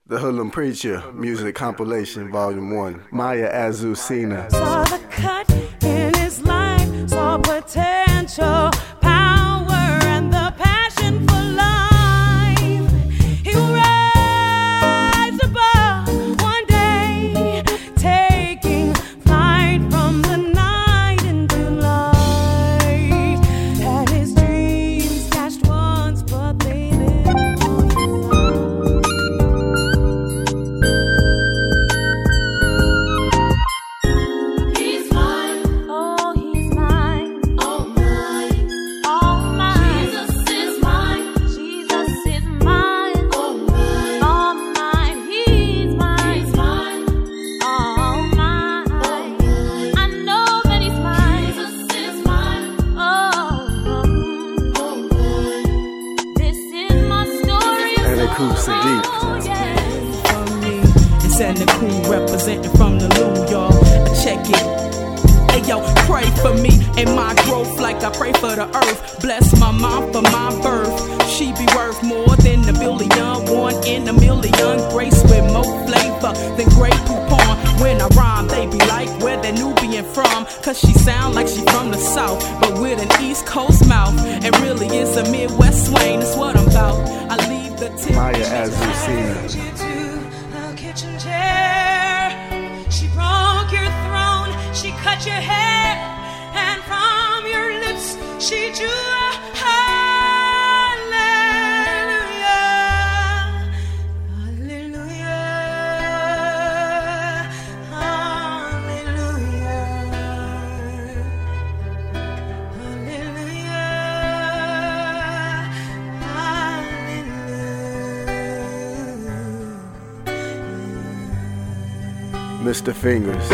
The Hoodlum Preacher Music Compilation Volume 1. Maya Azucena. Saw the cut in his life, saw potential, power, and the passion for life. He will rise above one day, taking flight from the night into light. Had his dreams dashed once, but they live on. And the crew representing from the Lou, y'all. Check it. Hey yo, pray for me and my growth like I pray for the earth. Bless my mom for my birth. She be worth more than a billion, 1 in a million. Grace with more flavor than Grey Poupon. When I rhyme, they be like, where that Nubian from? Cause she sound like she from the south, but with an East Coast mouth. And really it's a Midwest swing, that's what I'm about. I leave the tip. Maya Azucena. Kitchen chair, she broke your throne, she cut your hair, and from your lips she drew a hallelujah, hallelujah, hallelujah, hallelujah. Mr. Fingers.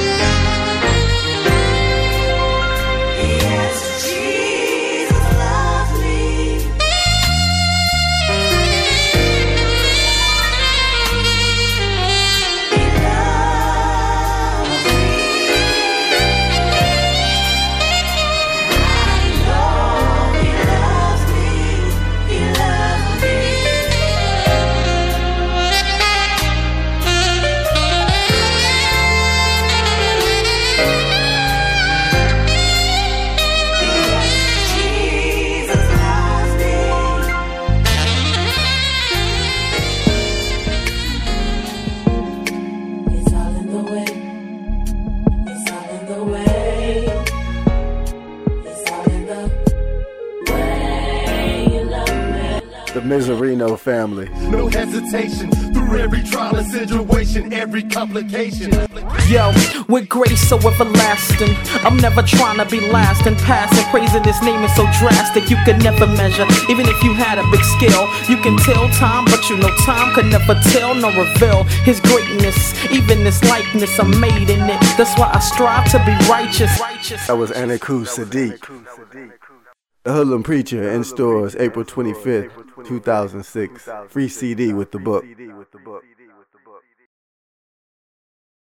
The Miserino family. No hesitation through every trial and situation, every complication. Yo, with grace so everlasting, I'm never trying to be last and passing. Praising this name is so drastic, you could never measure. Even if you had a big skill, you can tell time, but you know time could never tell nor reveal his greatness. Even this likeness, I'm made in it. That's why I strive to be righteous. That was Aniku Sadiq. The Hoodlum Preacher in stores April 25th, 2006. Free CD with the book.